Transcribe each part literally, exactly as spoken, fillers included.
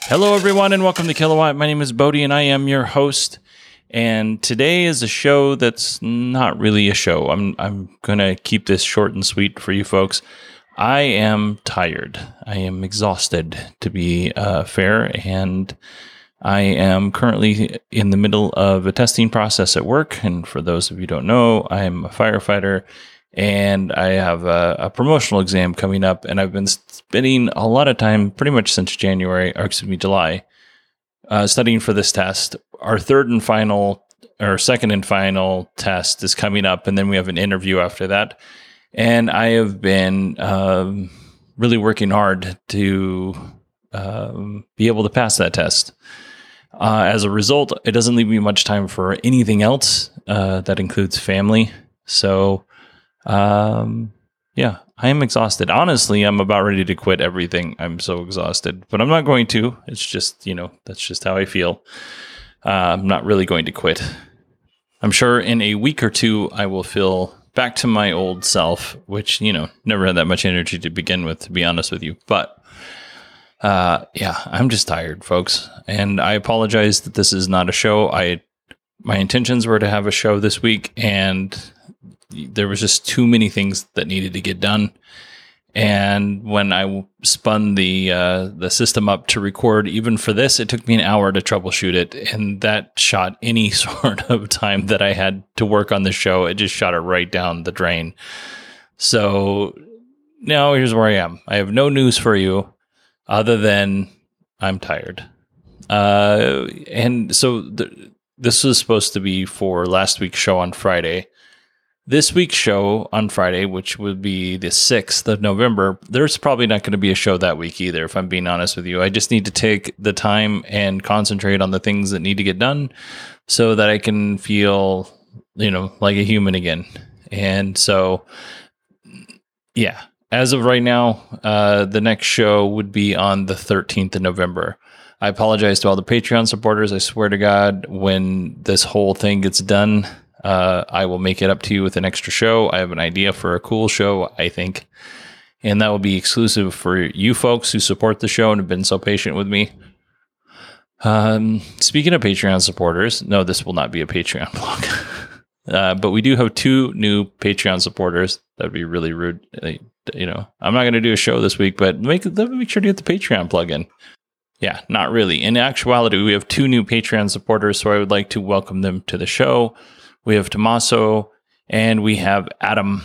Hello, everyone, and welcome to Kilowatt. My name is Bodie, and I am your host. And today is a show that's not really a show. I'm I'm going to keep this short and sweet for you folks. I am tired. I am exhausted, to be uh, fair, and I am currently in the middle of a testing process at work. And for those of you who don't know, I am a firefighter, and I have a, a promotional exam coming up, and I've been spending a lot of time, pretty much since January, or excuse me, July, uh, studying for this test. Our third and final, or second and final test is coming up, and then we have an interview after that. And I have been um, really working hard to um, be able to pass that test. Uh, as a result, it doesn't leave me much time for anything else. Uh, that includes family. So, um, yeah, I am exhausted. Honestly, I'm about ready to quit everything. I'm so exhausted, but I'm not going to. It's just, you know, that's just how I feel. Uh, I'm not really going to quit. I'm sure in a week or two, I will feel back to my old self, which, you know, never had that much energy to begin with, to be honest with you. But, uh, yeah, I'm just tired, folks. And I apologize that this is not a show. I, my intentions were to have a show this week, and there was just too many things that needed to get done. And when I spun the uh, the system up to record, even for this, it took me an hour to troubleshoot it. And that shot any sort of time that I had to work on the show. It just shot it right down the drain. So now here's where I am. I have no news for you other than I'm tired. Uh, and so th- this was supposed to be for last week's show on Friday. This week's show on Friday, which would be the sixth of November, there's probably not going to be a show that week either, if I'm being honest with you. I just need to take the time and concentrate on the things that need to get done so that I can feel, you know, like a human again. And so, yeah, as of right now, uh, the next show would be on the thirteenth of November. I apologize to all the Patreon supporters. I swear to God, when this whole thing gets done, Uh, I will make it up to you with an extra show. I have an idea for a cool show, I think, and that will be exclusive for you folks who support the show and have been so patient with me. Um, speaking of Patreon supporters, no, this will not be a Patreon blog, uh, but we do have two new Patreon supporters. That'd be really rude. Uh, you know, I'm not going to do a show this week, but make make sure to get the Patreon plug-in. Yeah, not really. In actuality, we have two new Patreon supporters, so I would like to welcome them to the show. We have Tommaso and we have Adam,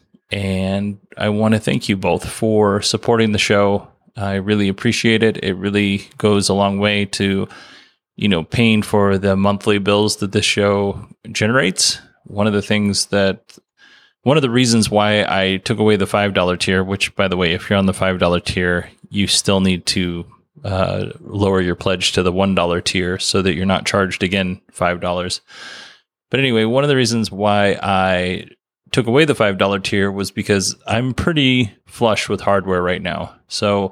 and I want to thank you both for supporting the show. I really appreciate it. It really goes a long way to, you know, paying for the monthly bills that this show generates. One of the things that, one of the reasons why I took away the five dollars tier, which, by the way, if you're on the five dollars tier, you still need to uh, lower your pledge to the one dollar tier so that you're not charged again five dollars. But anyway, one of the reasons why I took away the five dollars tier was because I'm pretty flush with hardware right now. So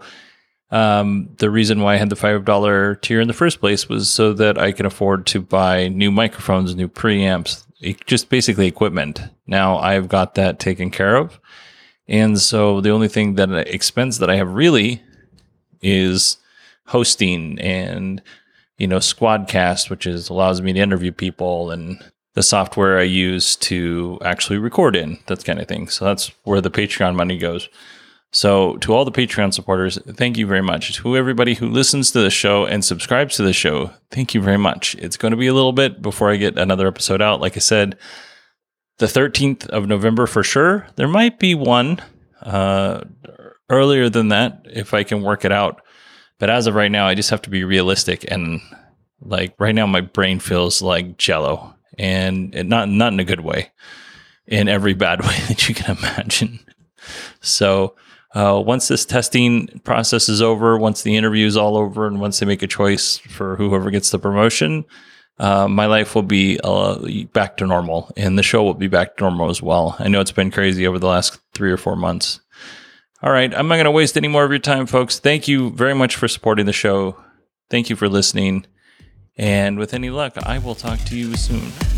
um, the reason why I had the five dollars tier in the first place was so that I can afford to buy new microphones, new preamps, just basically equipment. Now I've got that taken care of. And so the only thing that expense that I have really is hosting and, you know, Squadcast, which is allows me to interview people, and the software I use to actually record in, that kind of thing. So that's where the Patreon money goes. So to all the Patreon supporters, thank you very much. To everybody who listens to the show and subscribes to the show, thank you very much. It's going to be a little bit before I get another episode out. Like I said, the thirteenth of November for sure. There might be one uh, earlier than that if I can work it out. But as of right now, I just have to be realistic. And like right now, my brain feels like jello. And it, not not in a good way, in every bad way that you can imagine. So uh, once this testing process is over, once the interview is all over, and once they make a choice for whoever gets the promotion, uh, my life will be uh, back to normal, and the show will be back to normal as well. I know it's been crazy over the last three or four months. All right, I'm not going to waste any more of your time, folks. Thank you very much for supporting the show. Thank you for listening. And with any luck, I will talk to you soon.